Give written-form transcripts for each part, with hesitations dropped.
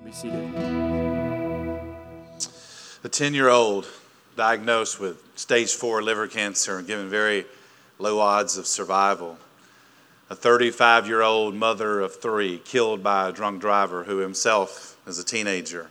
Be seated. A 10-year-old diagnosed with stage 4 liver cancer and given very low odds of survival. A 35-year-old mother of 3 killed by a drunk driver who himself is a teenager.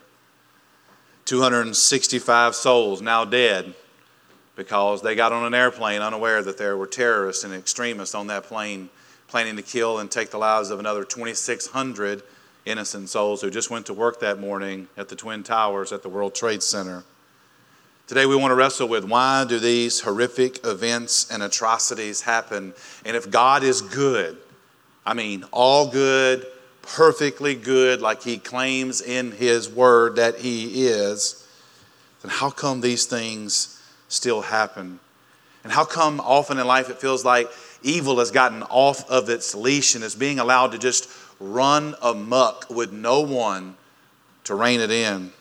265 souls now dead because they got on an airplane unaware that there were terrorists and extremists on that plane planning to kill and take the lives of another 2,600 innocent souls who just went to work that morning at the Twin Towers at the World Trade Center. Today we want to wrestle with, why do these horrific events and atrocities happen? And if God is good, I mean all good, perfectly good, like He claims in His Word that He is, then how come these things still happen? And how come often in life it feels like evil has gotten off of its leash and is being allowed to just run amok with no one to rein it in?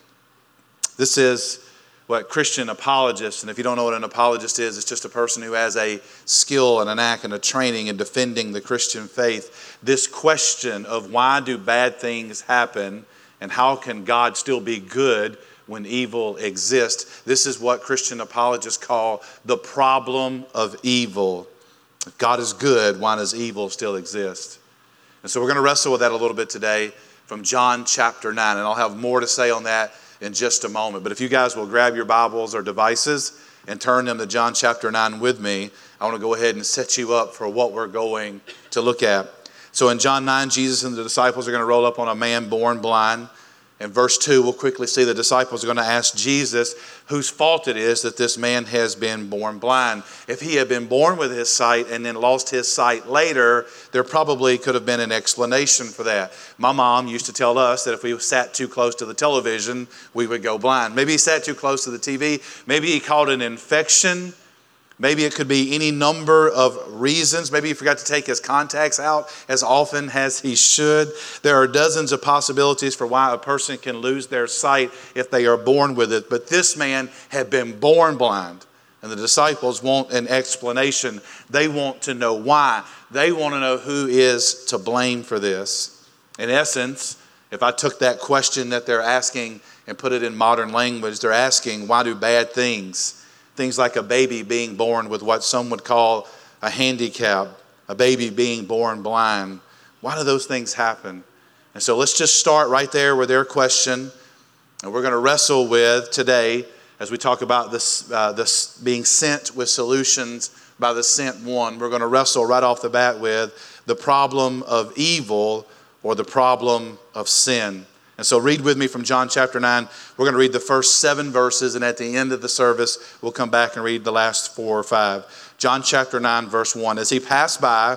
This is what Christian apologists, and if you don't know what an apologist is, it's just a person who has a skill and a knack and a training in defending the Christian faith. This question of why do bad things happen and how can God still be good when evil exists, this is what Christian apologists call the problem of evil. If God is good, why does evil still exist? And so we're going to wrestle with that a little bit today from John chapter 9. And I'll have more to say on that in just a moment. But if you guys will grab your Bibles or devices and turn them to John chapter 9 with me, I want to go ahead and set you up for what we're going to look at. So in John 9, Jesus and the disciples are going to roll up on a man born blind. In verse 2, we'll quickly see the disciples are going to ask Jesus whose fault it is that this man has been born blind. If he had been born with his sight and then lost his sight later, there probably could have been an explanation for that. My mom used to tell us that if we sat too close to the television, we would go blind. Maybe he sat too close to the TV. Maybe he caught an infection. Maybe it could be any number of reasons. Maybe he forgot to take his contacts out as often as he should. There are dozens of possibilities for why a person can lose their sight if they are born with it. But this man had been born blind. And the disciples want an explanation. They want to know why. They want to know who is to blame for this. In essence, if I took that question that they're asking and put it in modern language, they're asking, why do bad things like a baby being born with what some would call a handicap, a baby being born blind, why do those things happen? And so let's just start right there with their question. And we're going to wrestle with today, as we talk about this being sent with solutions by the sent one, we're going to wrestle right off the bat with the problem of evil or the problem of sin. And so read with me from John chapter 9. We're going to read the first 7 verses, and at the end of the service, we'll come back and read the last 4 or 5. John chapter 9, verse 1. As he passed by,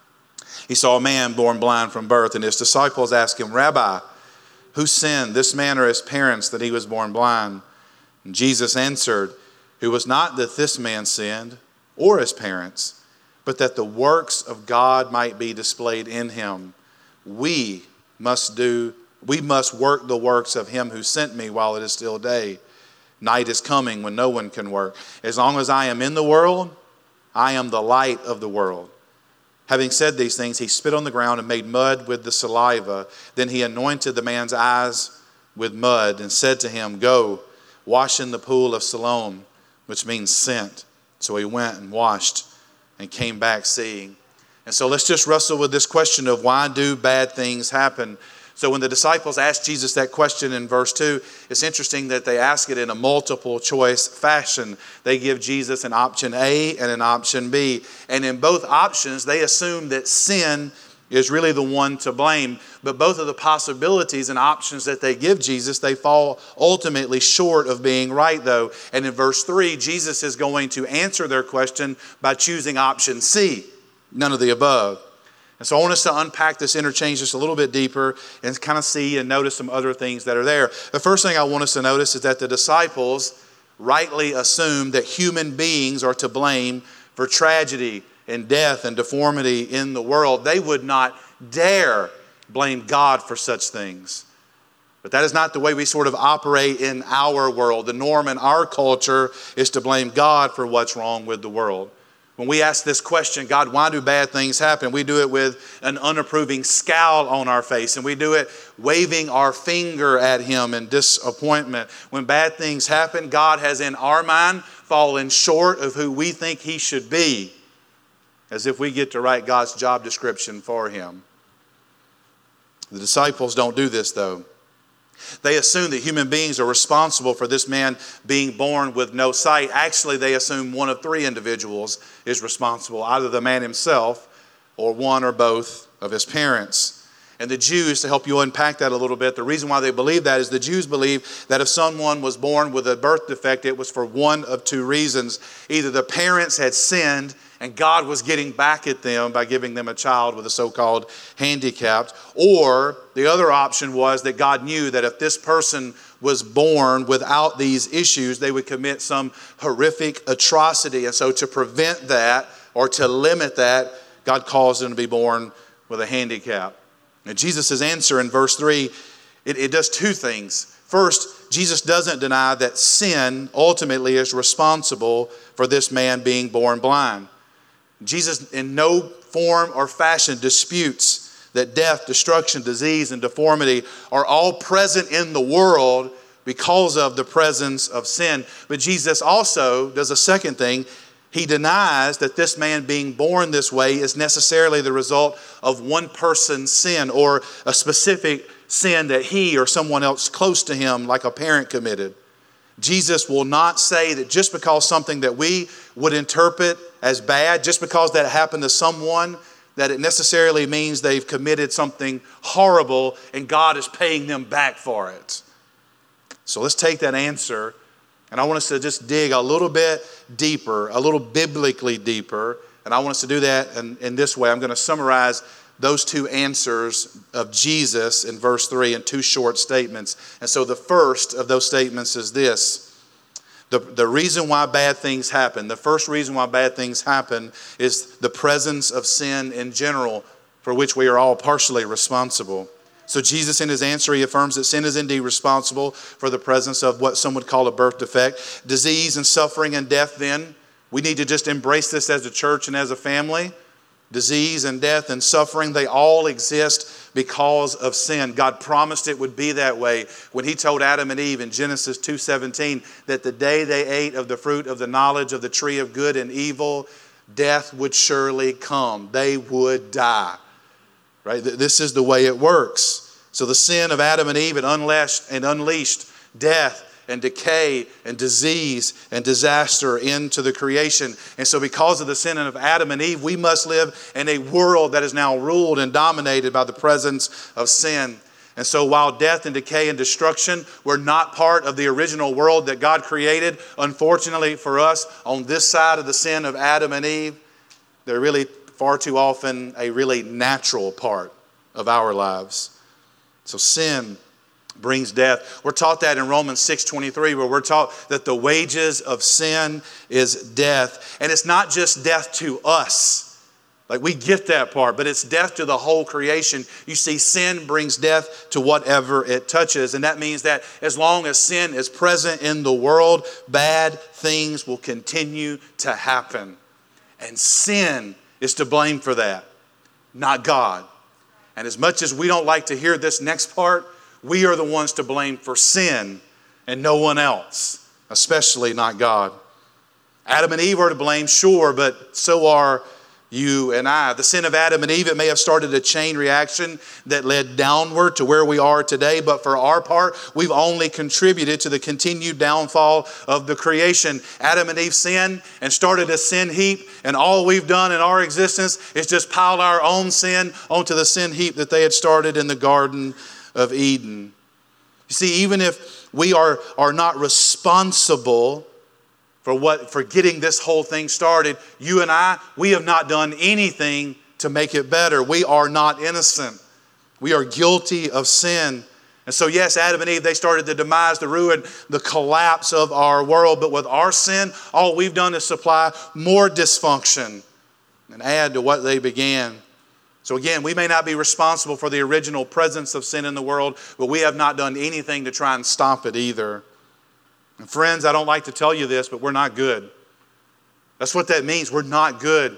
he saw a man born blind from birth, and his disciples asked him, Rabbi, who sinned, this man or his parents, that he was born blind? And Jesus answered, it was not that this man sinned, or his parents, but that the works of God might be displayed in him. We must work the works of him who sent me while it is still day. Night is coming when no one can work. As long as I am in the world, I am the light of the world. Having said these things, he spit on the ground and made mud with the saliva. Then he anointed the man's eyes with mud and said to him, go, wash in the pool of Siloam, which means sent. So he went and washed and came back seeing. And so let's just wrestle with this question of why do bad things happen? So when the disciples asked Jesus that question in verse 2, it's interesting that they ask it in a multiple choice fashion. They give Jesus an option A and an option B. And in both options, they assume that sin is really the one to blame. But both of the possibilities and options that they give Jesus, they fall ultimately short of being right, though. And in verse 3, Jesus is going to answer their question by choosing option C, none of the above. And so I want us to unpack this interchange just a little bit deeper and kind of see and notice some other things that are there. The first thing I want us to notice is that the disciples rightly assume that human beings are to blame for tragedy and death and deformity in the world. They would not dare blame God for such things. But that is not the way we sort of operate in our world. The norm in our culture is to blame God for what's wrong with the world. When we ask this question, God, why do bad things happen? We do it with an unapproving scowl on our face, and we do it waving our finger at Him in disappointment. When bad things happen, God has in our mind fallen short of who we think He should be, as if we get to write God's job description for Him. The disciples don't do this, though. They assume that human beings are responsible for this man being born with no sight. Actually, they assume one of three individuals is responsible, either the man himself or one or both of his parents. And the Jews, to help you unpack that a little bit, the reason why they believe that is the Jews believe that if someone was born with a birth defect, it was for one of two reasons. Either the parents had sinned and God was getting back at them by giving them a child with a so-called handicap. Or the other option was that God knew that if this person was born without these issues, they would commit some horrific atrocity. And so to prevent that or to limit that, God caused them to be born with a handicap. And Jesus' answer in verse 3, it does two things. First, Jesus doesn't deny that sin ultimately is responsible for this man being born blind. Jesus in no form or fashion disputes that death, destruction, disease, and deformity are all present in the world because of the presence of sin. But Jesus also does a second thing. He denies that this man being born this way is necessarily the result of one person's sin or a specific sin that he or someone else close to him, like a parent, committed. Jesus will not say that just because something that we would interpret as bad, just because that happened to someone, that it necessarily means they've committed something horrible and God is paying them back for it. So let's take that answer, and I want us to just dig a little bit deeper, a little biblically deeper, and I want us to do that in this way. I'm going to summarize those two answers of Jesus in verse 3 in two short statements. And so the first of those statements is this. The reason why bad things happen, the first reason why bad things happen is the presence of sin in general, for which we are all partially responsible. So Jesus in his answer, he affirms that sin is indeed responsible for the presence of what some would call a birth defect. Disease and suffering and death then, we need to just embrace this as a church and as a family. Disease and death and suffering, they all exist because of sin. God promised it would be that way when He told Adam and Eve in Genesis 2:17 that the day they ate of the fruit of the knowledge of the tree of good and evil, death would surely come. They would die. Right? This is the way it works. So the sin of Adam and Eve had unleashed death and decay and disease and disaster into the creation. And so because of the sin of Adam and Eve, we must live in a world that is now ruled and dominated by the presence of sin. And so while death and decay and destruction were not part of the original world that God created, unfortunately for us, on this side of the sin of Adam and Eve, they're really far too often a really natural part of our lives. So sin brings death. We're taught that in Romans 6:23, where we're taught that the wages of sin is death. And it's not just death to us. Like, we get that part, but it's death to the whole creation. You see, sin brings death to whatever it touches. And that means that as long as sin is present in the world, bad things will continue to happen. And sin is to blame for that, not God. And as much as we don't like to hear this next part, we are the ones to blame for sin and no one else, especially not God. Adam and Eve are to blame, sure, but so are you and I. The sin of Adam and Eve, it may have started a chain reaction that led downward to where we are today, but for our part, we've only contributed to the continued downfall of the creation. Adam and Eve sinned and started a sin heap, and all we've done in our existence is just pile our own sin onto the sin heap that they had started in the Garden of Eden. You see, even if we are not responsible for getting this whole thing started, you and I, we have not done anything to make it better. We are not innocent. We are guilty of sin. And so yes, Adam and Eve, they started the demise, the ruin, the collapse of our world. But with our sin, all we've done is supply more dysfunction and add to what they began. So again, we may not be responsible for the original presence of sin in the world, but we have not done anything to try and stop it either. And friends, I don't like to tell you this, but we're not good. That's what that means. We're not good.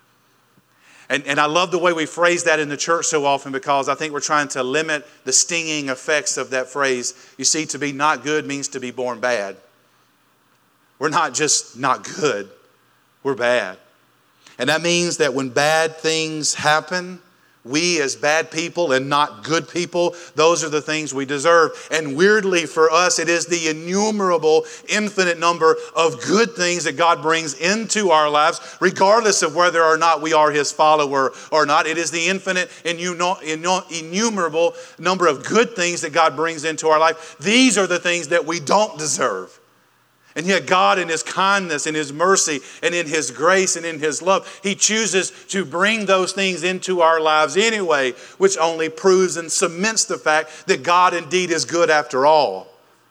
And I love the way we phrase that in the church so often, because I think we're trying to limit the stinging effects of that phrase. You see, to be not good means to be born bad. We're not just not good, we're bad. And that means that when bad things happen, we as bad people and not good people, those are the things we deserve. And weirdly for us, it is the innumerable, infinite number of good things that God brings into our lives, regardless of whether or not we are His follower or not. It is the infinite, innumerable number of good things that God brings into our life. These are the things that we don't deserve. And yet God, in His kindness, in His mercy, and in His grace, and in His love, He chooses to bring those things into our lives anyway, which only proves and cements the fact that God indeed is good after all.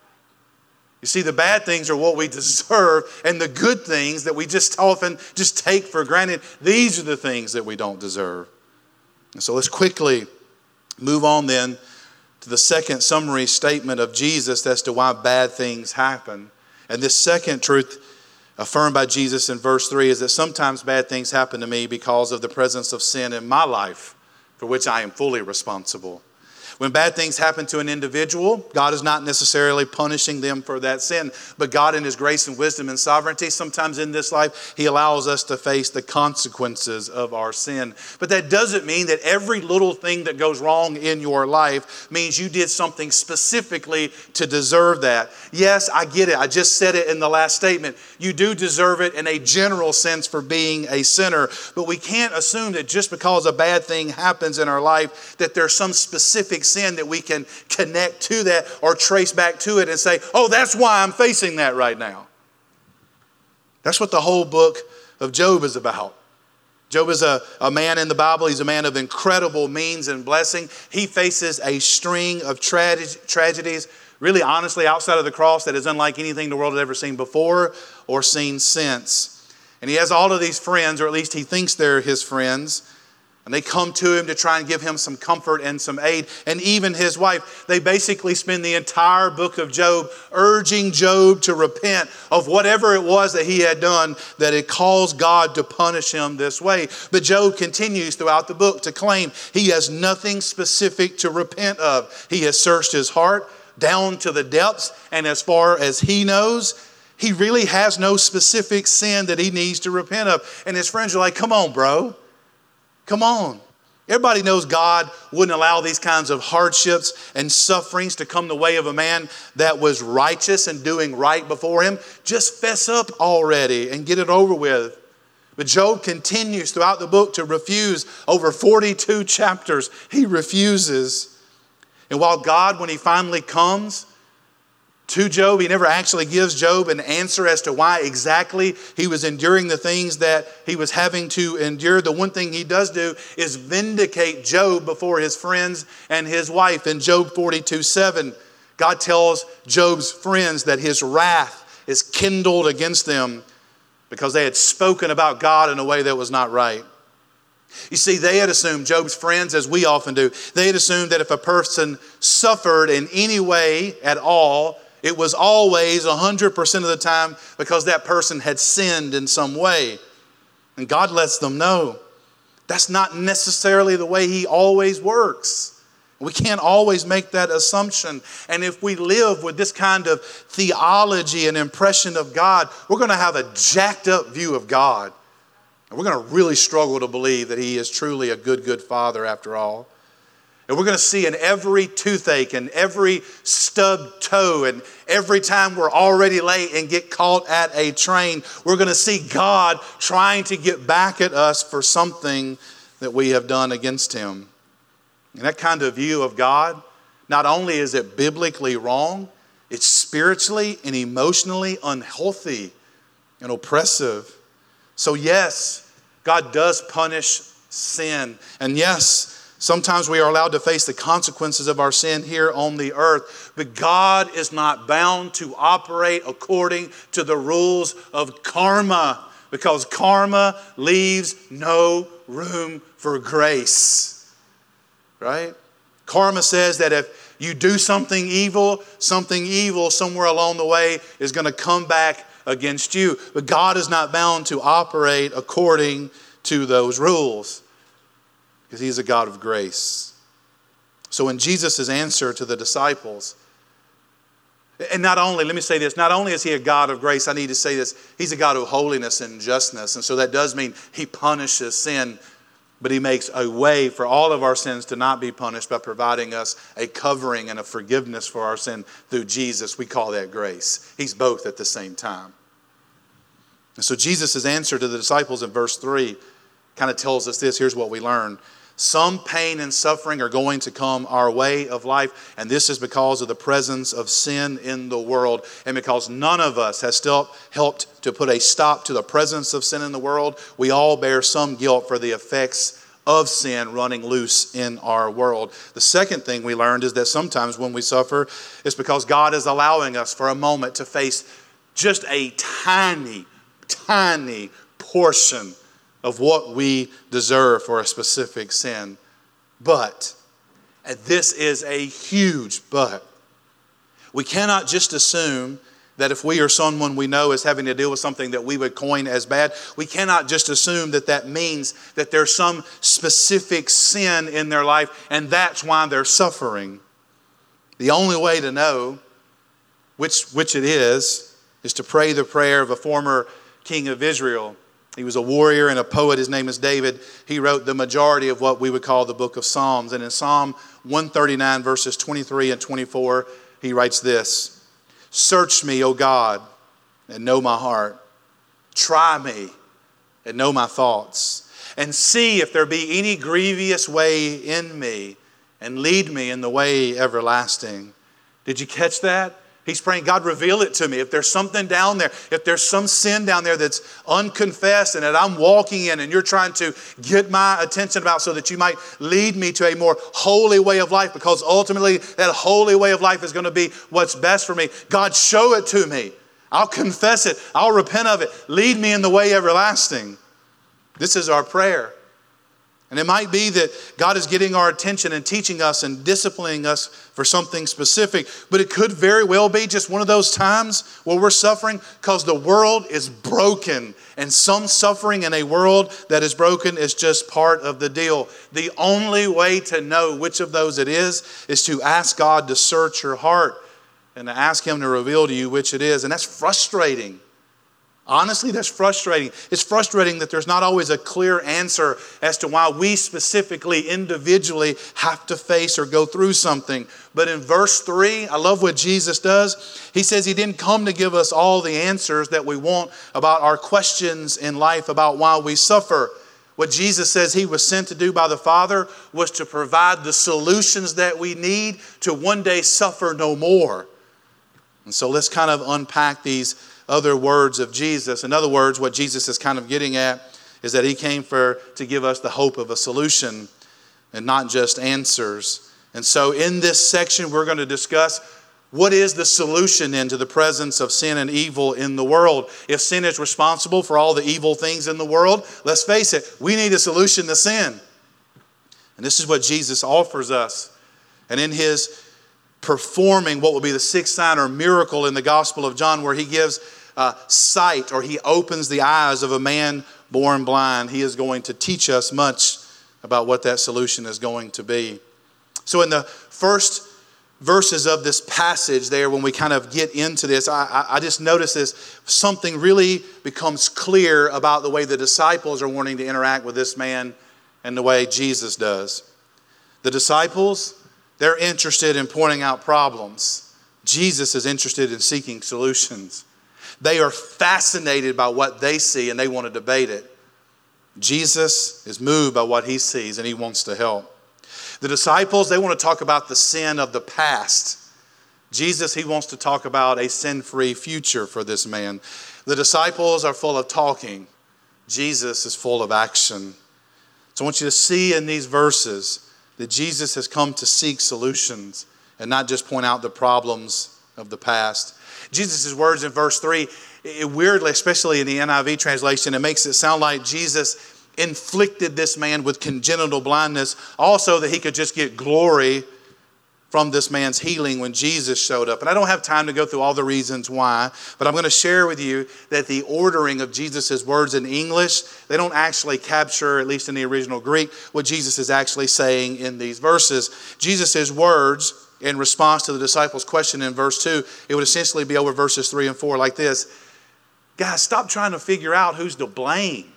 You see, the bad things are what we deserve, and the good things that we just often just take for granted, these are the things that we don't deserve. And so let's quickly move on then to the second summary statement of Jesus as to why bad things happen. And this second truth affirmed by Jesus in verse 3 is that sometimes bad things happen to me because of the presence of sin in my life, for which I am fully responsible. When bad things happen to an individual, God is not necessarily punishing them for that sin. But God, in His grace and wisdom and sovereignty, sometimes in this life, He allows us to face the consequences of our sin. But that doesn't mean that every little thing that goes wrong in your life means you did something specifically to deserve that. Yes, I get it. I just said it in the last statement. You do deserve it in a general sense for being a sinner. But we can't assume that just because a bad thing happens in our life that there's some specific sin that we can connect to that or trace back to it and say, oh, that's why I'm facing that right now. That's what the whole book of Job is about. Job is a man in the Bible. He's a man of incredible means and blessing. He faces a string of tragedies, really honestly outside of the cross, that is unlike anything the world had ever seen before or seen since. And he has all of these friends, or at least he thinks they're his friends. And they come to him to try and give him some comfort and some aid. And even his wife, they basically spend the entire book of Job urging Job to repent of whatever it was that he had done that it caused God to punish him this way. But Job continues throughout the book to claim he has nothing specific to repent of. He has searched his heart down to the depths, and as far as he knows, he really has no specific sin that he needs to repent of. And his friends are like, come on, bro. Come on. Everybody knows God wouldn't allow these kinds of hardships and sufferings to come the way of a man that was righteous and doing right before Him. Just fess up already and get it over with. But Job continues throughout the book to refuse. Over 42 chapters, he refuses. And while God, when He finally comes to Job, He never actually gives Job an answer as to why exactly he was enduring the things that he was having to endure. The one thing He does do is vindicate Job before his friends and his wife. In Job 42:7, God tells Job's friends that His wrath is kindled against them because they had spoken about God in a way that was not right. You see, they had assumed, Job's friends, as we often do, they had assumed that if a person suffered in any way at all, it was always 100% of the time because that person had sinned in some way. And God lets them know that's not necessarily the way He always works. We can't always make that assumption. And if we live with this kind of theology and impression of God, we're going to have a jacked up view of God. And we're going to really struggle to believe that He is truly a good Father after all. And we're going to see in every toothache and every stubbed toe and every time we're already late and get caught at a train, we're going to see God trying to get back at us for something that we have done against Him. And that kind of view of God, not only is it biblically wrong, it's spiritually and emotionally unhealthy and oppressive. So yes, God does punish sin. And yes, sometimes we are allowed to face the consequences of our sin here on the earth. But God is not bound to operate according to the rules of karma, because karma leaves no room for grace. Right? Karma says that if you do something evil somewhere along the way is going to come back against you. But God is not bound to operate according to those rules because He's a God of grace. So in Jesus' answer to the disciples, and not only, let me say this, not only is He a God of grace, I need to say this, He's a God of holiness and justness. And so that does mean He punishes sin, but He makes a way for all of our sins to not be punished by providing us a covering and a forgiveness for our sin through Jesus. We call that grace. He's both at the same time. And so Jesus' answer to the disciples in verse 3 kind of tells us this. Here's what we learn. Some pain and suffering are going to come our way of life, and this is because of the presence of sin in the world, and because none of us has still helped to put a stop to the presence of sin in the world. We all bear some guilt for the effects of sin running loose in our world. The second thing we learned is that sometimes when we suffer, it's because God is allowing us for a moment to face just a tiny portion of what we deserve for a specific sin. But, and this is a huge but, we cannot just assume that if we or someone we know is having to deal with something that we would coin as bad, we cannot just assume that that means that there's some specific sin in their life and that's why they're suffering. The only way to know which it is to pray the prayer of a former king of Israel. He was a warrior and a poet. His name is David. He wrote the majority of what we would call the book of Psalms. And in Psalm 139, verses 23 and 24, he writes this: "Search me, O God, and know my heart. Try me and know my thoughts. And see if there be any grievous way in me, and lead me in the way everlasting." Did you catch that? He's praying, God, reveal it to me. If there's something down there, if there's some sin down there that's unconfessed and that I'm walking in and you're trying to get my attention about so that you might lead me to a more holy way of life, because ultimately that holy way of life is going to be what's best for me. God, show it to me. I'll confess it. I'll repent of it. Lead me in the way everlasting. This is our prayer. And it might be that God is getting our attention and teaching us and disciplining us for something specific. But it could very well be just one of those times where we're suffering because the world is broken. And some suffering in a world that is broken is just part of the deal. The only way to know which of those it is to ask God to search your heart and to ask Him to reveal to you which it is. And that's frustrating. Honestly, that's frustrating. It's frustrating that there's not always a clear answer as to why we specifically, individually, have to face or go through something. But in verse 3, I love what Jesus does. He says He didn't come to give us all the answers that we want about our questions in life, about why we suffer. What Jesus says He was sent to do by the Father was to provide the solutions that we need to one day suffer no more. And so let's kind of unpack these other words of Jesus. In other words, what Jesus is kind of getting at is that He came to give us the hope of a solution and not just answers. And so in this section, we're going to discuss what is the solution into the presence of sin and evil in the world. If sin is responsible for all the evil things in the world, let's face it, we need a solution to sin. And this is what Jesus offers us. And in His performing what will be the sixth sign or miracle in the Gospel of John, where He gives sight, or He opens the eyes of a man born blind, He is going to teach us much about what that solution is going to be. So in the first verses of this passage there, when we kind of get into this, I just notice this, something really becomes clear about the way the disciples are wanting to interact with this man and the way Jesus does. The disciples, they're interested in pointing out problems. Jesus is interested in seeking solutions. They are fascinated by what they see and they want to debate it. Jesus is moved by what He sees and He wants to help. The disciples, they want to talk about the sin of the past. Jesus, He wants to talk about a sin-free future for this man. The disciples are full of talking. Jesus is full of action. So I want you to see in these verses that Jesus has come to seek solutions and not just point out the problems of the past. Jesus' words in verse 3, weirdly, especially in the NIV translation, it makes it sound like Jesus inflicted this man with congenital blindness also that He could just get glory from this man's healing when Jesus showed up. And I don't have time to go through all the reasons why, but I'm going to share with you that the ordering of Jesus' words in English, they don't actually capture, at least in the original Greek, what Jesus is actually saying in these verses. Jesus' words in response to the disciples' question in verse 2, it would essentially be over verses 3 and 4 like this. Guys, stop trying to figure out who's to blame.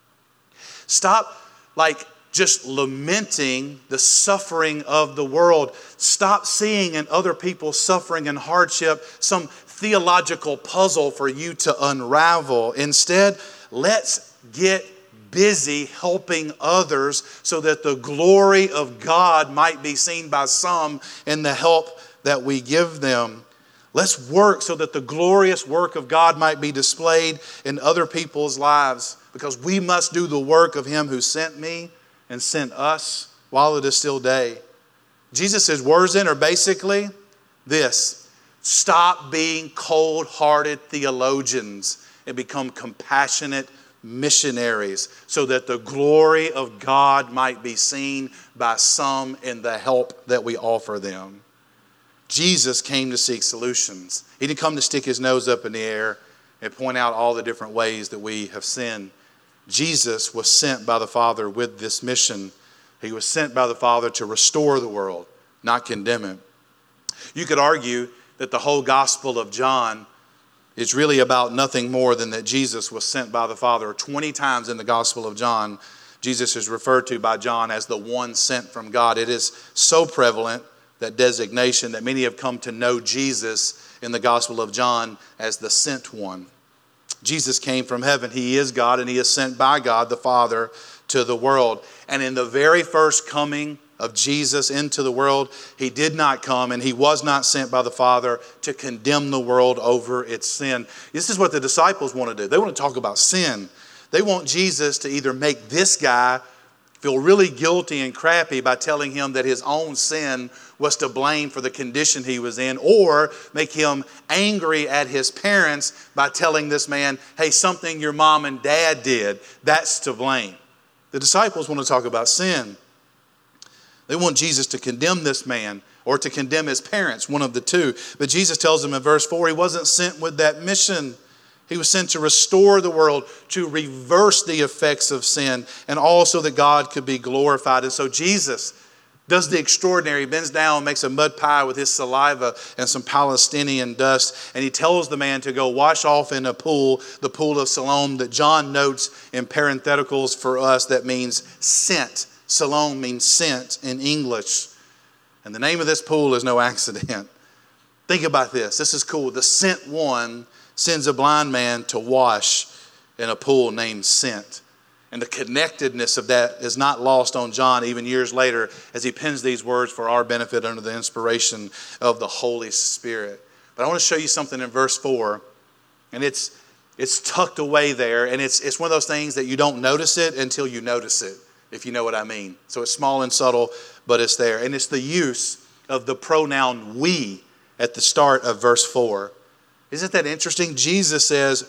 Stop just lamenting the suffering of the world. Stop seeing in other people's suffering and hardship some theological puzzle for you to unravel. Instead, let's get busy helping others so that the glory of God might be seen by some in the help that we give them. Let's work so that the glorious work of God might be displayed in other people's lives, because we must do the work of Him who sent me and sent us while it is still day. Jesus' words then are basically this: stop being cold-hearted theologians and become compassionate missionaries so that the glory of God might be seen by some in the help that we offer them. Jesus came to seek solutions. He didn't come to stick his nose up in the air and point out all the different ways that we have sinned. Jesus was sent by the Father with this mission. He was sent by the Father to restore the world, not condemn it. You could argue that the whole Gospel of John is really about nothing more than that Jesus was sent by the Father. 20 times in the Gospel of John, Jesus is referred to by John as the one sent from God. It is so prevalent, that designation, that many have come to know Jesus in the Gospel of John as the sent one. Jesus came from heaven. He is God, and He is sent by God the Father to the world. And in the very first coming of Jesus into the world, He did not come and He was not sent by the Father to condemn the world over its sin. This is what the disciples want to do. They want to talk about sin. They want Jesus to either make this guy feel really guilty and crappy by telling him that his own sin was to blame for the condition he was in, or make him angry at his parents by telling this man, hey, something your mom and dad did, that's to blame. The disciples want to talk about sin. They want Jesus to condemn this man or to condemn his parents, one of the two. But Jesus tells them in verse 4, He wasn't sent with that mission. He was sent to restore the world, to reverse the effects of sin, and also that God could be glorified. And so Jesus does the extraordinary. He bends down, makes a mud pie with his saliva and some Palestinian dust, and he tells the man to go wash off in a pool, the pool of Siloam, that John notes in parentheticals for us that means sent. Siloam means sent in English. And the name of this pool is no accident. Think about this. This is cool. The sent one sends a blind man to wash in a pool named Sent. And the connectedness of that is not lost on John even years later as he pens these words for our benefit under the inspiration of the Holy Spirit. But I want to show you something in verse 4. And it's tucked away there. And it's one of those things that you don't notice it until you notice it, if you know what I mean. So it's small and subtle, but it's there. And it's the use of the pronoun we at the start of verse 4. Isn't that interesting? Jesus says,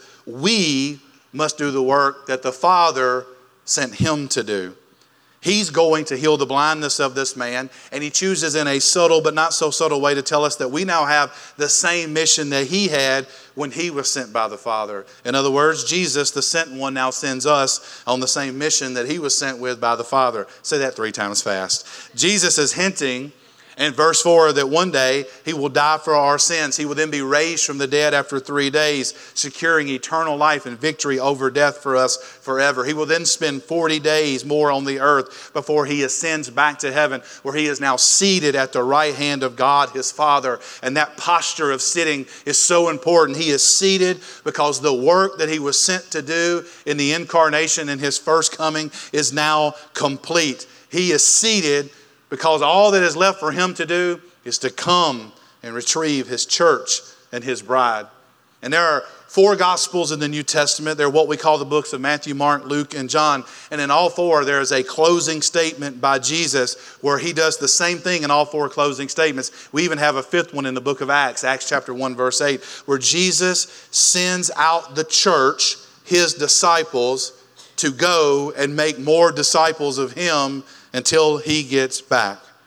we must do the work that the Father sent Him to do. He's going to heal the blindness of this man, and He chooses in a subtle but not so subtle way to tell us that we now have the same mission that He had when He was sent by the Father. In other words, Jesus, the sent one, now sends us on the same mission that He was sent with by the Father. Say that 3 times fast. Jesus is hinting in verse 4 that one day He will die for our sins. He will then be raised from the dead after 3 days, securing eternal life and victory over death for us forever. He will then spend 40 days more on the earth before He ascends back to heaven, where He is now seated at the right hand of God, His Father. And that posture of sitting is so important. He is seated because the work that He was sent to do in the incarnation in His first coming is now complete. He is seated because all that is left for Him to do is to come and retrieve His church and His bride. And there are 4 Gospels in the New Testament. They're what we call the books of Matthew, Mark, Luke, and John. And in all 4, there is a closing statement by Jesus where He does the same thing in all 4 closing statements. We even have a 5th one in the book of Acts, Acts chapter 1, verse 8, where Jesus sends out the church, His disciples, to go and make more disciples of Him until He gets back.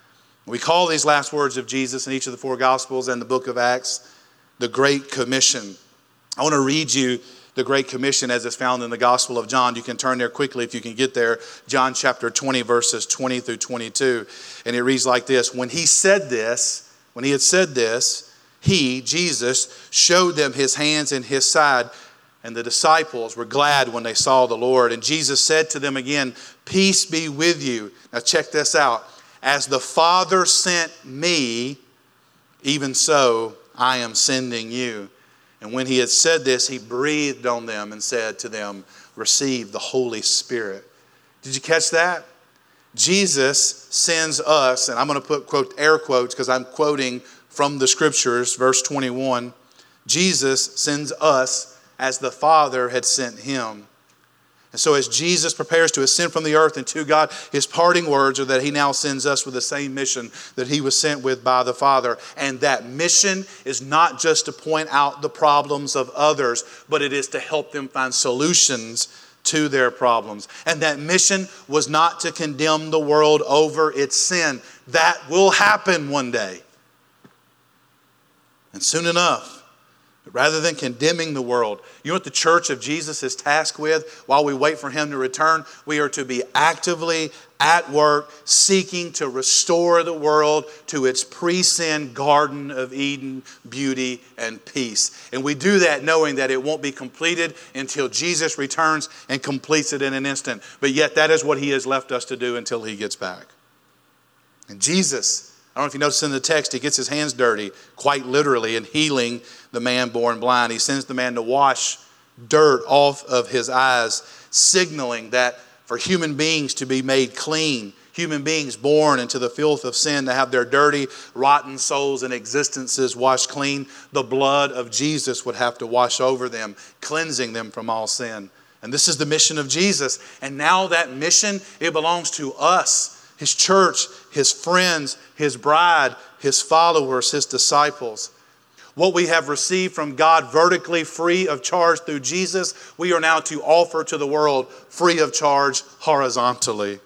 We call these last words of Jesus in each of the four Gospels and the book of Acts the Great Commission. I want to read you the Great Commission as it's found in the Gospel of John. You can turn there quickly if you can get there. John chapter 20, verses 20 through 22. And it reads like this. When he had said this, he, Jesus, showed them his hands and his side. And the disciples were glad when they saw the Lord. And Jesus said to them again, peace be with you. Now check this out. As the Father sent me, even so I am sending you. And when he had said this, he breathed on them and said to them, receive the Holy Spirit. Did you catch that? Jesus sends us, and I'm going to put quote air quotes because I'm quoting from the scriptures, verse 21. Jesus sends us as the Father had sent him. And so as Jesus prepares to ascend from the earth into God, his parting words are that he now sends us with the same mission that he was sent with by the Father. And that mission is not just to point out the problems of others, but it is to help them find solutions to their problems. And that mission was not to condemn the world over its sin. That will happen one day. And soon enough. Rather than condemning the world, you know what the church of Jesus is tasked with while we wait for him to return? We are to be actively at work seeking to restore the world to its pre-sin Garden of Eden beauty and peace. And we do that knowing that it won't be completed until Jesus returns and completes it in an instant. But yet that is what he has left us to do until he gets back. And Jesus, I don't know if you notice in the text, he gets his hands dirty, quite literally, in healing the man born blind. He sends the man to wash dirt off of his eyes, signaling that for human beings to be made clean, human beings born into the filth of sin, to have their dirty, rotten souls and existences washed clean, the blood of Jesus would have to wash over them, cleansing them from all sin. And this is the mission of Jesus. And now that mission, it belongs to us. His church, his friends, his bride, his followers, his disciples. What we have received from God vertically free of charge through Jesus, we are now to offer to the world free of charge horizontally.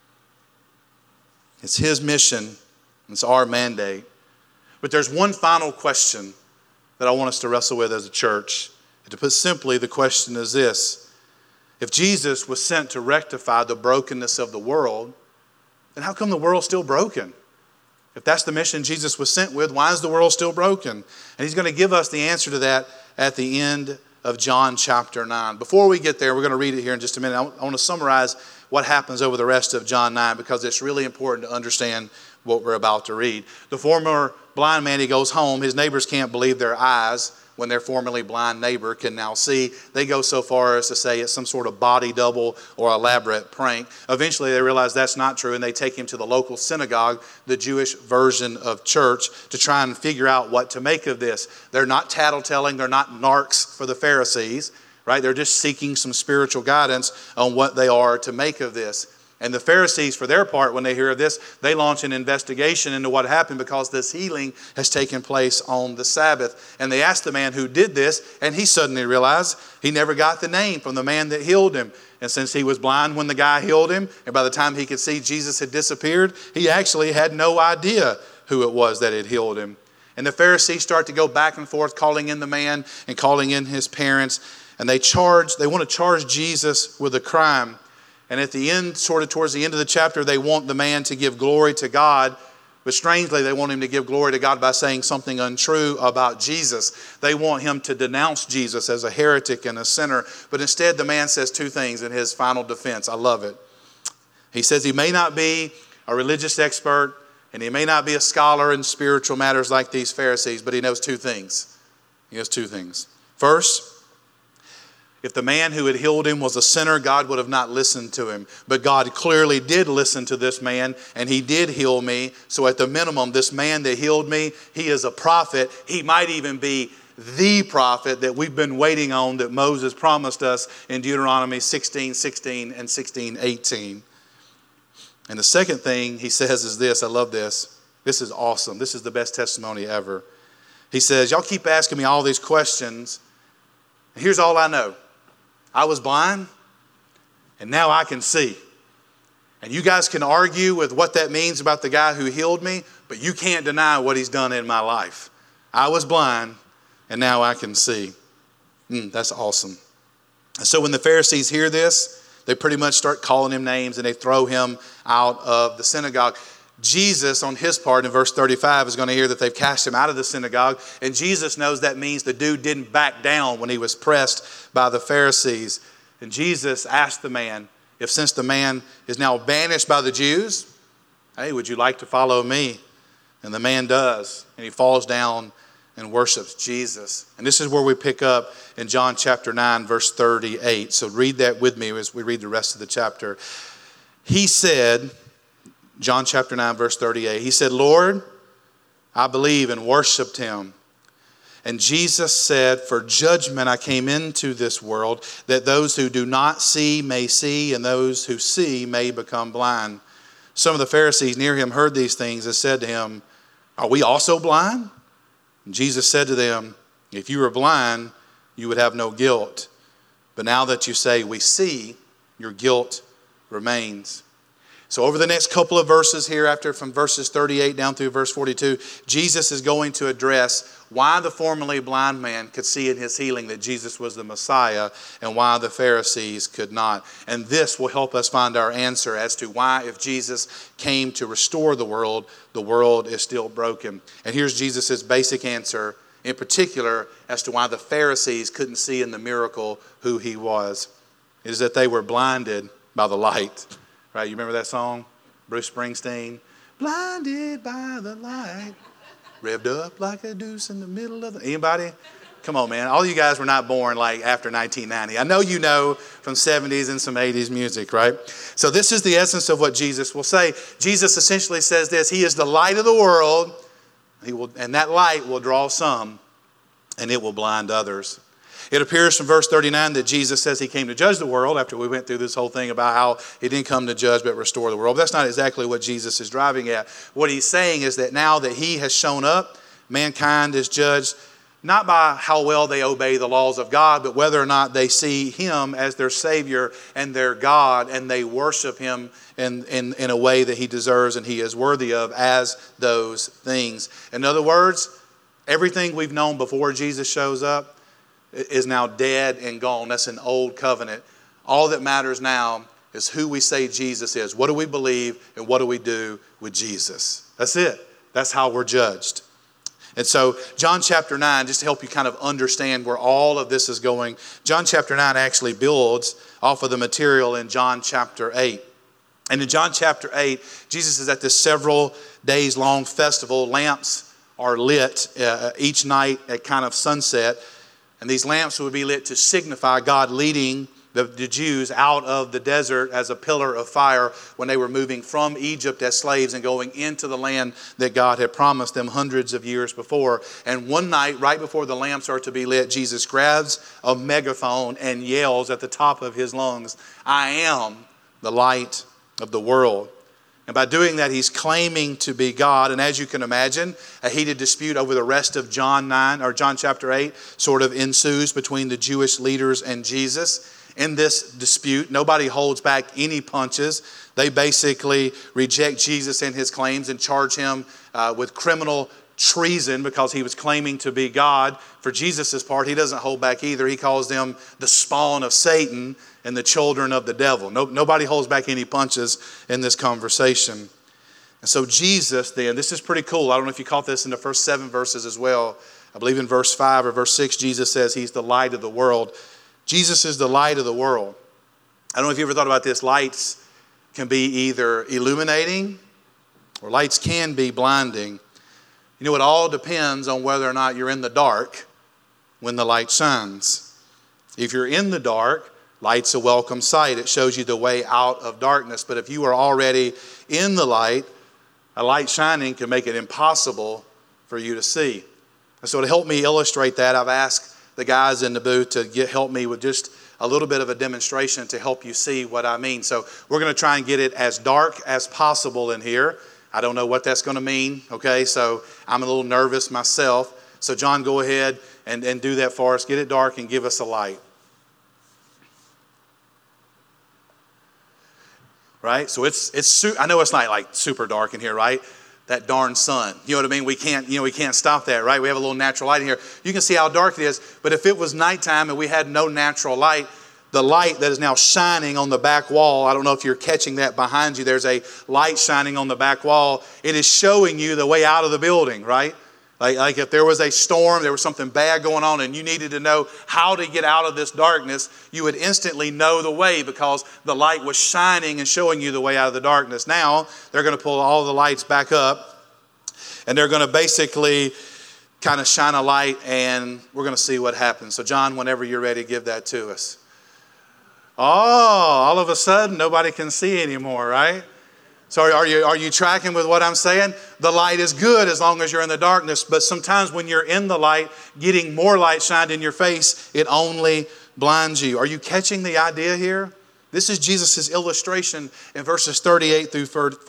It's his mission. It's our mandate. But there's one final question that I want us to wrestle with as a church. And to put simply, the question is this. If Jesus was sent to rectify the brokenness of the world, then how come the world's still broken? If that's the mission Jesus was sent with, why is the world still broken? And he's going to give us the answer to that at the end of John chapter 9. Before we get there, we're going to read it here in just a minute. I want to summarize what happens over the rest of John 9 because it's really important to understand what we're about to read. The former blind man, he goes home. His neighbors can't believe their eyes when their formerly blind neighbor can now see. They go so far as to say it's some sort of body double or elaborate prank. Eventually they realize that's not true and they take him to the local synagogue, the Jewish version of church, to try and figure out what to make of this. They're not tattletelling, they're not narcs for the Pharisees, right? They're just seeking some spiritual guidance on what they are to make of this. And the Pharisees, for their part, when they hear of this, they launch an investigation into what happened because this healing has taken place on the Sabbath. And they ask the man who did this, and he suddenly realized he never got the name from the man that healed him. And since he was blind when the guy healed him, and by the time he could see Jesus had disappeared, he actually had no idea who it was that had healed him. And the Pharisees start to go back and forth, calling in the man and calling in his parents. And they want to charge Jesus with a crime. And at the end, sort of towards the end of the chapter, they want the man to give glory to God. But strangely, they want him to give glory to God by saying something untrue about Jesus. They want him to denounce Jesus as a heretic and a sinner. But instead, the man says two things in his final defense. I love it. He says he may not be a religious expert and he may not be a scholar in spiritual matters like these Pharisees, but he knows two things. He knows two things. First, if the man who had healed him was a sinner, God would have not listened to him. But God clearly did listen to this man, and he did heal me. So at the minimum, this man that healed me, he is a prophet. He might even be the prophet that we've been waiting on that Moses promised us in Deuteronomy 16:16 and 16:18. And the second thing he says is this. I love this. This is awesome. This is the best testimony ever. He says, y'all keep asking me all these questions. And here's all I know. I was blind, and now I can see. And you guys can argue with what that means about the guy who healed me, but you can't deny what he's done in my life. I was blind, and now I can see. That's awesome. And so when the Pharisees hear this, they pretty much start calling him names, and they throw him out of the synagogue. Jesus, on his part, in verse 35, is going to hear that they've cast him out of the synagogue. And Jesus knows that means the dude didn't back down when he was pressed by the Pharisees. And Jesus asked the man, if since the man is now banished by the Jews, hey, would you like to follow me? And the man does. And he falls down and worships Jesus. And this is where we pick up in John chapter 9, verse 38. So read that with me as we read the rest of the chapter. He said, John chapter 9, verse 38, he said, Lord, I believe, and worshiped him. And Jesus said, for judgment I came into this world, that those who do not see may see, and those who see may become blind. Some of the Pharisees near him heard these things and said to him, are we also blind? And Jesus said to them, if you were blind, you would have no guilt. But now that you say we see, your guilt remains. So over the next couple of verses here, from verses 38 down through verse 42, Jesus is going to address why the formerly blind man could see in his healing that Jesus was the Messiah and why the Pharisees could not. And this will help us find our answer as to why, if Jesus came to restore the world is still broken. And here's Jesus' basic answer, in particular, as to why the Pharisees couldn't see in the miracle who he was. It is that they were blinded by the light. Right, you remember that song? Bruce Springsteen. Blinded by the light. Revved up like a deuce in the middle of the... Anybody? Come on, man. All you guys were not born like after 1990. I know you know from 70s and some 80s music, right? So this is the essence of what Jesus will say. Jesus essentially says this. He is the light of the world. And that light will draw some, and it will blind others. It appears from verse 39 that Jesus says he came to judge the world after we went through this whole thing about how he didn't come to judge but restore the world. But that's not exactly what Jesus is driving at. What he's saying is that now that he has shown up, mankind is judged not by how well they obey the laws of God, but whether or not they see him as their Savior and their God, and they worship him in a way that he deserves and he is worthy of as those things. In other words, everything we've known before Jesus shows up is now dead and gone. That's an old covenant. All that matters now is who we say Jesus is. What do we believe and what do we do with Jesus? That's it. That's how we're judged. And so John chapter 9, just to help you kind of understand where all of this is going, John chapter 9 actually builds off of the material in John chapter 8. And in John chapter 8, Jesus is at this several days long festival. Lamps are lit each night at kind of sunset. And these lamps would be lit to signify God leading the Jews out of the desert as a pillar of fire when they were moving from Egypt as slaves and going into the land that God had promised them hundreds of years before. And one night, right before the lamps are to be lit, Jesus grabs a megaphone and yells at the top of his lungs, I am the light of the world. And by doing that, he's claiming to be God. And as you can imagine, a heated dispute over the rest of John chapter 8 sort of ensues between the Jewish leaders and Jesus. In this dispute, nobody holds back any punches. They basically reject Jesus and his claims and charge him with criminal treason because he was claiming to be God. For Jesus' part, he doesn't hold back either. He calls them the spawn of Satan and the children of the devil. Nobody holds back any punches in this conversation. And so Jesus then, this is pretty cool. I don't know if you caught this in the first 7 verses as well. I believe in verse 5 or verse 6, Jesus says he's the light of the world. Jesus is the light of the world. I don't know if you ever thought about this. Lights can be either illuminating or lights can be blinding. You know, it all depends on whether or not you're in the dark when the light shines. If you're in the dark, light's a welcome sight. It shows you the way out of darkness. But if you are already in the light, a light shining can make it impossible for you to see. And so to help me illustrate that, I've asked the guys in the booth to help me with just a little bit of a demonstration to help you see what I mean. So we're going to try and get it as dark as possible in here. I don't know what that's going to mean, okay? So I'm a little nervous myself. So John, go ahead and do that for us. Get it dark and give us a light. right? So I know it's not like super dark in here, right? That darn sun. You know what I mean? We can't stop that, right? We have a little natural light in here. You can see how dark it is. But if it was nighttime and we had no natural light, the light that is now shining on the back wall, I don't know if you're catching that behind you. There's a light shining on the back wall. It is showing you the way out of the building, right? Like if there was a storm, there was something bad going on, and you needed to know how to get out of this darkness, you would instantly know the way because the light was shining and showing you the way out of the darkness. Now, they're going to pull all the lights back up, and they're going to basically kind of shine a light, and we're going to see what happens. So, John, whenever you're ready, give that to us. Oh, all of a sudden, nobody can see anymore, right? So are you tracking with what I'm saying? The light is good as long as you're in the darkness, but sometimes when you're in the light, getting more light shined in your face, it only blinds you. Are you catching the idea here? This is Jesus' illustration in verses 38 through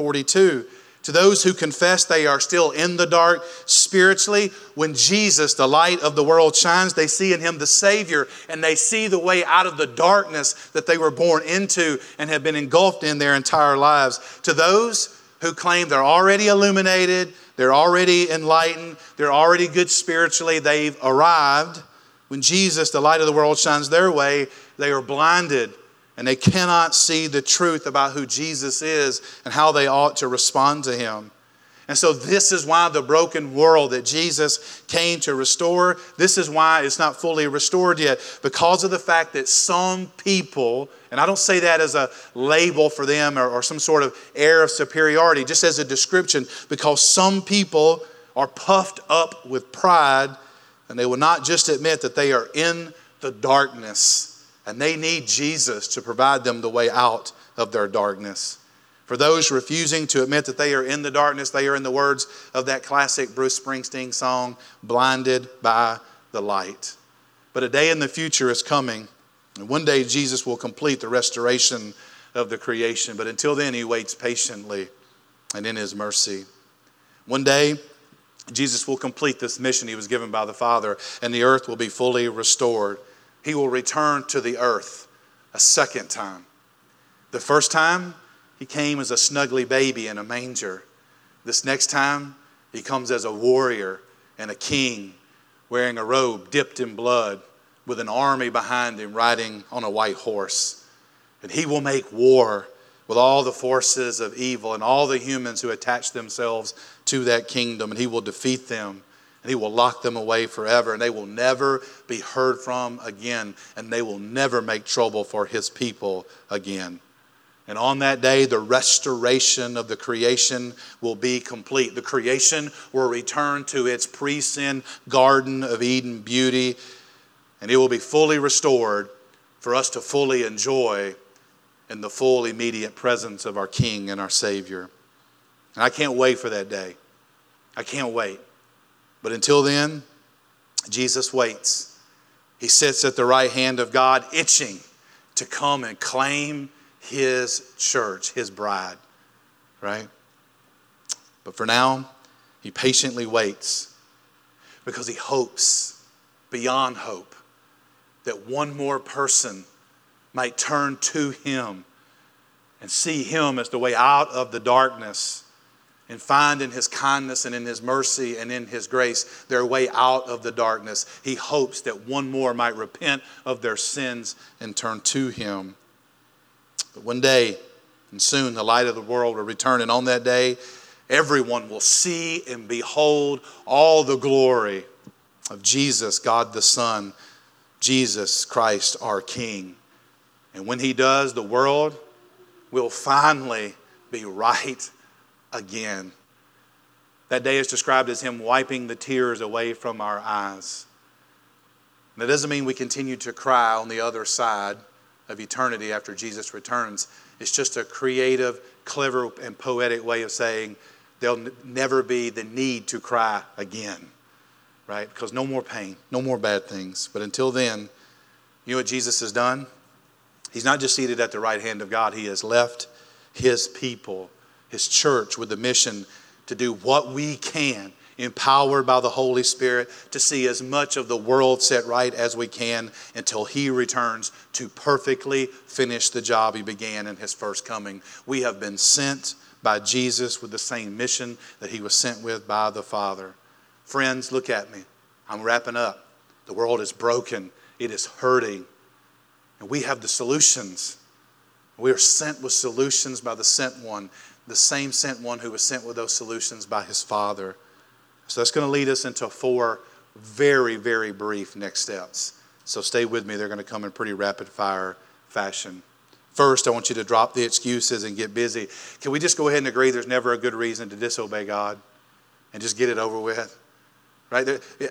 42. To those who confess they are still in the dark spiritually, when Jesus, the light of the world, shines, they see in Him the Savior, and they see the way out of the darkness that they were born into and have been engulfed in their entire lives. To those who claim they're already illuminated, they're already enlightened, they're already good spiritually, they've arrived. When Jesus, the light of the world, shines their way, they are blinded. And they cannot see the truth about who Jesus is and how they ought to respond to Him. And so this is why the broken world that Jesus came to restore, this is why it's not fully restored yet. Because of the fact that some people, and I don't say that as a label for them or some sort of air of superiority, just as a description, because some people are puffed up with pride and they will not just admit that they are in the darkness. And they need Jesus to provide them the way out of their darkness. For those refusing to admit that they are in the darkness, they are, in the words of that classic Bruce Springsteen song, blinded by the light. But a day in the future is coming. And one day Jesus will complete the restoration of the creation. But until then, He waits patiently and in His mercy. One day, Jesus will complete this mission He was given by the Father, and the earth will be fully restored. He will return to the earth a second time. The first time, He came as a snuggly baby in a manger. This next time, He comes as a warrior and a king, wearing a robe dipped in blood, with an army behind Him riding on a white horse. And He will make war with all the forces of evil and all the humans who attach themselves to that kingdom. And He will defeat them. And He will lock them away forever, and they will never be heard from again, and they will never make trouble for His people again. And on that day, the restoration of the creation will be complete. The creation will return to its pre-sin Garden of Eden beauty, and it will be fully restored for us to fully enjoy in the full immediate presence of our King and our Savior. And I can't wait for that day. I can't wait. But until then, Jesus waits. He sits at the right hand of God, itching to come and claim His church, His bride, right? But for now, He patiently waits because He hopes, beyond hope, that one more person might turn to Him and see Him as the way out of the darkness, and find in His kindness and in His mercy and in His grace their way out of the darkness. He hopes that one more might repent of their sins and turn to Him. But one day, and soon, the light of the world will return. And on that day, everyone will see and behold all the glory of Jesus, God the Son, Jesus Christ, our King. And when He does, the world will finally be right again. That day is described as Him wiping the tears away from our eyes. And that doesn't mean we continue to cry on the other side of eternity after Jesus returns. It's just a creative, clever, and poetic way of saying there'll never be the need to cry again, right? Because no more pain, no more bad things. But until then, you know what Jesus has done? He's not just seated at the right hand of God. He has left His people, His church, with the mission to do what we can empowered by the Holy Spirit to see as much of the world set right as we can until He returns to perfectly finish the job He began in His first coming. We have been sent by Jesus with the same mission that He was sent with by the Father. Friends, look at me. I'm wrapping up. The world is broken. It is hurting. And we have the solutions. We are sent with solutions by the sent one, the same sent one who was sent with those solutions by His Father. So that's going to lead us into 4 very, very brief next steps. So stay with me. They're going to come in pretty rapid fire fashion. First, I want you to drop the excuses and get busy. Can we just go ahead and agree there's never a good reason to disobey God and just get it over with? Right?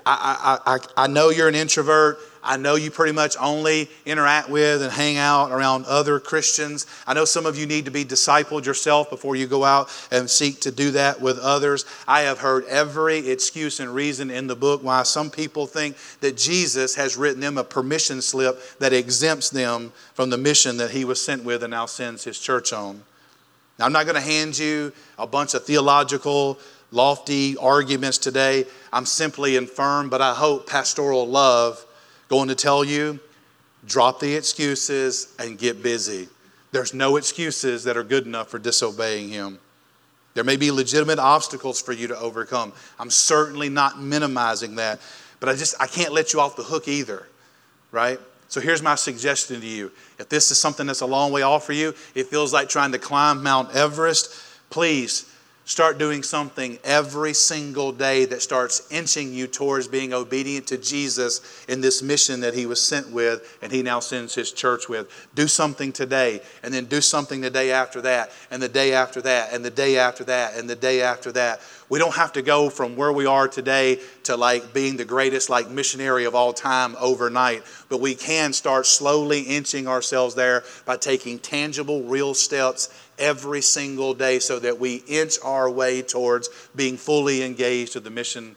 I know you're an introvert. I know you pretty much only interact with and hang out around other Christians. I know some of you need to be discipled yourself before you go out and seek to do that with others. I have heard every excuse and reason in the book why some people think that Jesus has written them a permission slip that exempts them from the mission that He was sent with and now sends His church on. Now, I'm not going to hand you a bunch of theological lofty arguments today. I'm simply infirm, but I hope pastoral love going to tell you, drop the excuses and get busy. There's no excuses that are good enough for disobeying Him. There may be legitimate obstacles for you to overcome. I'm certainly not minimizing that, but I can't let you off the hook either, right? So here's my suggestion to you. If this is something that's a long way off for you, it feels like trying to climb Mount Everest, please start doing something every single day that starts inching you towards being obedient to Jesus in this mission that He was sent with and He now sends His church with. Do something today, and then do something the day after that, and the day after that, and the day after that, and the day after that. We don't have to go from where we are today to like being the greatest like missionary of all time overnight, but we can start slowly inching ourselves there by taking tangible, real steps every single day so that we inch our way towards being fully engaged in the mission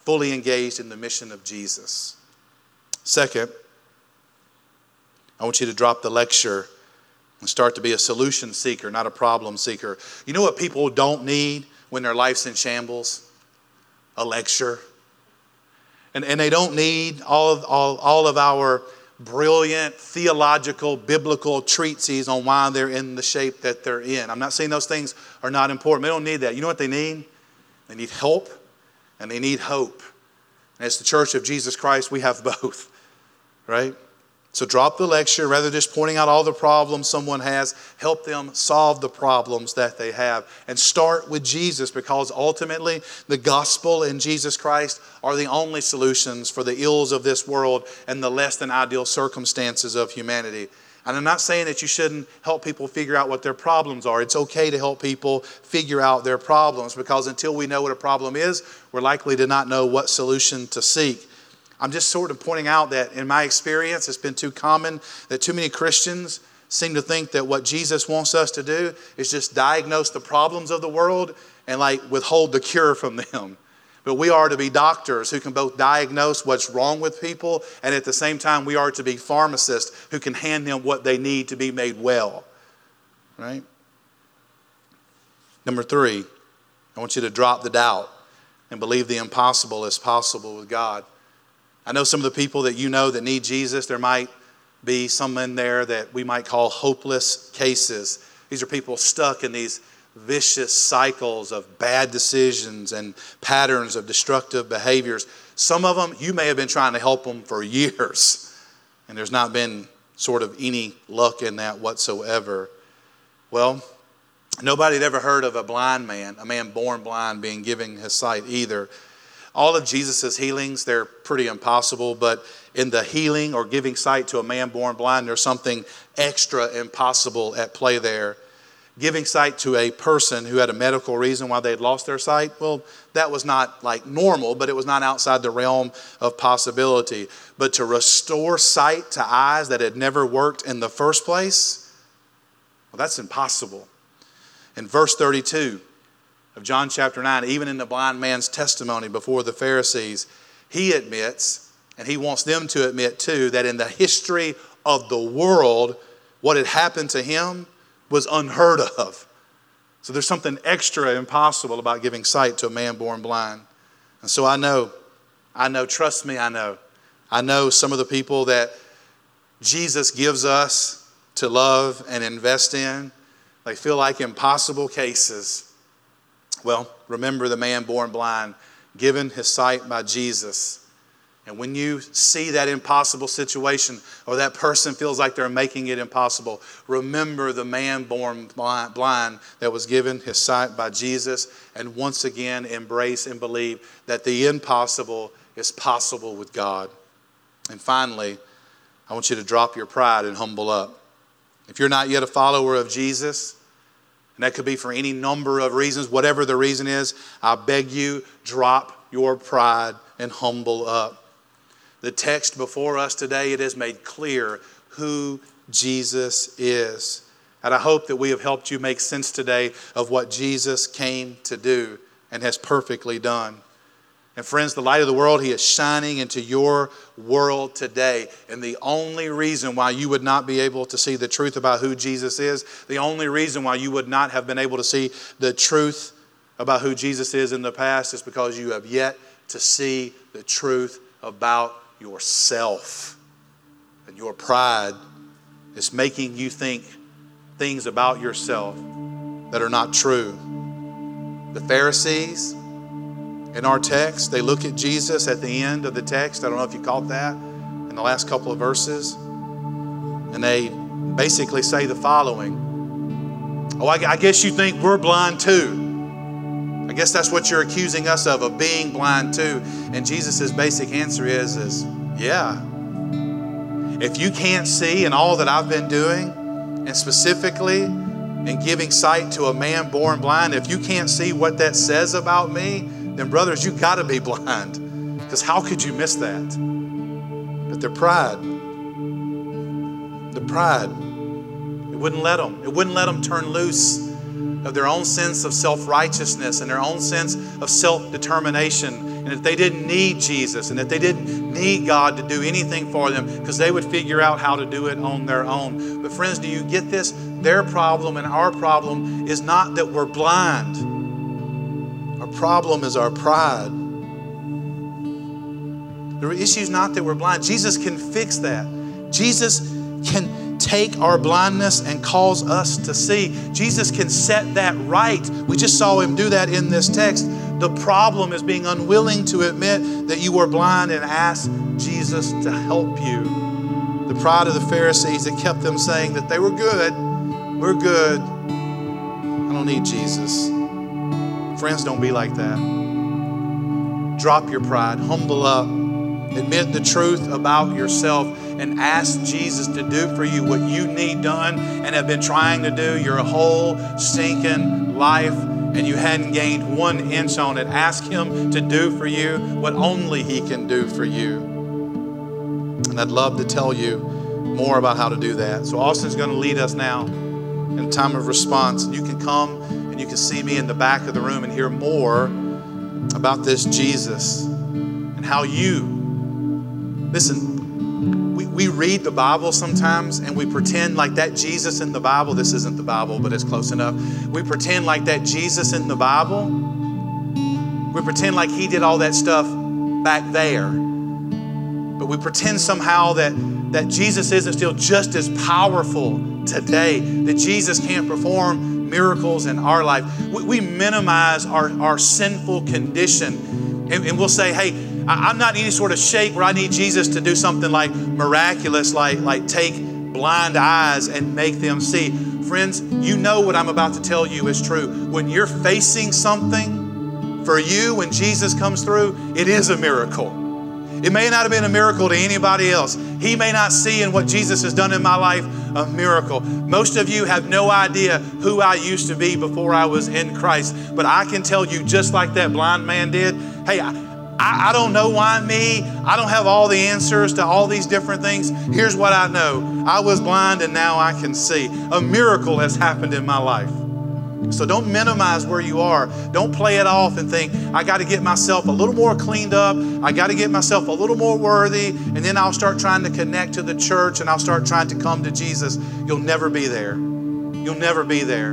of Jesus. Second, I want you to drop the lecture and start to be a solution seeker, not a problem seeker. You know what people don't need when their life's in shambles? A lecture. And they don't need all of our brilliant theological, biblical treatises on why they're in the shape that they're in. I'm not saying those things are not important. They don't need that. You know what they need? They need help and they need hope. And as the Church of Jesus Christ, we have both, right? So drop the lecture. Rather than just pointing out all the problems someone has, help them solve the problems that they have. And start with Jesus, because ultimately the gospel and Jesus Christ are the only solutions for the ills of this world and the less than ideal circumstances of humanity. And I'm not saying that you shouldn't help people figure out what their problems are. It's okay to help people figure out their problems, because until we know what a problem is, we're likely to not know what solution to seek. I'm just sort of pointing out that in my experience, it's been too common that too many Christians seem to think that what Jesus wants us to do is just diagnose the problems of the world and like withhold the cure from them. But we are to be doctors who can both diagnose what's wrong with people, and at the same time we are to be pharmacists who can hand them what they need to be made well. Right? Number 3, I want you to drop the doubt and believe the impossible is possible with God. I know some of the people that you know that need Jesus, there might be some in there that we might call hopeless cases. These are people stuck in these vicious cycles of bad decisions and patterns of destructive behaviors. Some of them, you may have been trying to help them for years, and there's not been sort of any luck in that whatsoever. Well, nobody had ever heard of a blind man, a man born blind, being given his sight either. All of Jesus' healings, they're pretty impossible, but in the healing or giving sight to a man born blind, there's something extra impossible at play there. Giving sight to a person who had a medical reason why they had lost their sight, well, that was not like normal, but it was not outside the realm of possibility. But to restore sight to eyes that had never worked in the first place, well, that's impossible. In verse 32 of John chapter 9, even in the blind man's testimony before the Pharisees, he admits, and he wants them to admit too, that in the history of the world, what had happened to him was unheard of. So there's something extra impossible about giving sight to a man born blind. And so I know, trust me, I know some of the people that Jesus gives us to love and invest in, they feel like impossible cases. Well, remember the man born blind, given his sight by Jesus. And when you see that impossible situation or that person feels like they're making it impossible, remember the man born blind that was given his sight by Jesus, and once again embrace and believe that the impossible is possible with God. And finally, I want you to drop your pride and humble up. If you're not yet a follower of Jesus, and that could be for any number of reasons, whatever the reason is, I beg you, drop your pride and humble up. The text before us today, it has made clear who Jesus is. And I hope that we have helped you make sense today of what Jesus came to do and has perfectly done. And friends, the light of the world, He is shining into your world today. And the only reason why you would not be able to see the truth about who Jesus is, the only reason why you would not have been able to see the truth about who Jesus is in the past is because you have yet to see the truth about yourself. And your pride is making you think things about yourself that are not true. The Pharisees in our text, they look at Jesus at the end of the text. I don't know if you caught that in the last couple of verses. And they basically say the following. Oh, I guess you think we're blind too. I guess that's what you're accusing us of being blind too. And Jesus' basic answer is yeah. If you can't see in all that I've been doing, and specifically in giving sight to a man born blind, if you can't see what that says about me, then brothers, you got to be blind. Because how could you miss that? But their pride, it wouldn't let them. It wouldn't let them turn loose of their own sense of self-righteousness and their own sense of self-determination. And if they didn't need Jesus and if they didn't need God to do anything for them, because they would figure out how to do it on their own. But friends, do you get this? Their problem and our problem is not that we're blind. Our problem is our pride. The issue is not that we're blind. Jesus can fix that. Jesus can take our blindness and cause us to see. Jesus can set that right. We just saw Him do that in this text. The problem is being unwilling to admit that you were blind and ask Jesus to help you. The pride of the Pharisees that kept them saying that they were good. We're good. I don't need Jesus. Friends, don't be like that. Drop your pride. Humble up. Admit the truth about yourself and ask Jesus to do for you what you need done and have been trying to do your whole stinking life, and you hadn't gained 1 inch on it. Ask Him to do for you what only He can do for you. And I'd love to tell you more about how to do that. So Austin's going to lead us now in a time of response. You can come and you can see me in the back of the room and hear more about this Jesus and how you, listen, we read the Bible sometimes and we pretend like that Jesus in the Bible, this isn't the Bible, but it's close enough. We pretend like that Jesus in the Bible, we pretend like He did all that stuff back there. But we pretend somehow that Jesus isn't still just as powerful today, that Jesus can't perform miracles in our life. We minimize our sinful condition and we'll say, hey, I'm not in any sort of shape where I need Jesus to do something like miraculous, like take blind eyes and make them see. Friends, you know what I'm about to tell you is true. When you're facing something, for you, when Jesus comes through, it is a miracle. It may not have been a miracle to anybody else. He may not see in what Jesus has done in my life a miracle. Most of you have no idea who I used to be before I was in Christ. But I can tell you, just like that blind man did, hey, I don't know why me. I don't have all the answers to all these different things. Here's what I know. I was blind and now I can see. A miracle has happened in my life. So don't minimize where you are. Don't play it off and think, I got to get myself a little more cleaned up. I got to get myself a little more worthy. And then I'll start trying to connect to the church and I'll start trying to come to Jesus. You'll never be there. You'll never be there.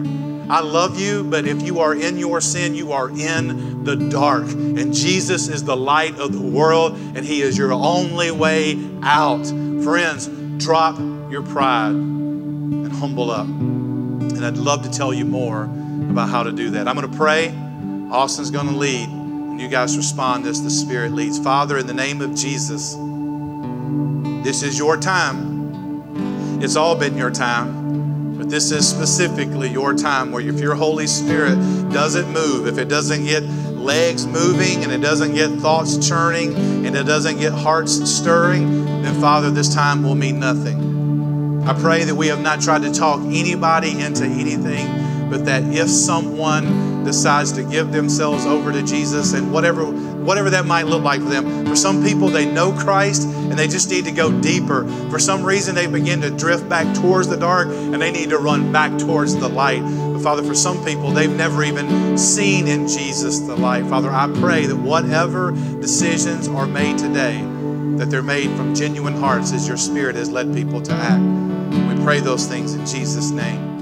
I love you, but if you are in your sin, you are in the dark. And Jesus is the light of the world, and He is your only way out. Friends, drop your pride and humble up. And I'd love to tell you more about how to do that. I'm going to pray. Austin's going to lead, and you guys respond as the Spirit leads. Father, in the name of Jesus, this is your time. It's all been your time. But this is specifically your time where if your Holy Spirit doesn't move, if it doesn't get legs moving and it doesn't get thoughts churning and it doesn't get hearts stirring, then Father, this time will mean nothing. I pray that we have not tried to talk anybody into anything, but that if someone decides to give themselves over to Jesus and whatever that might look like for them. For some people, they know Christ and they just need to go deeper. For some reason, they begin to drift back towards the dark and they need to run back towards the light. But Father, for some people, they've never even seen in Jesus the light. Father, I pray that whatever decisions are made today, that they're made from genuine hearts as your Spirit has led people to act. We pray those things in Jesus' name.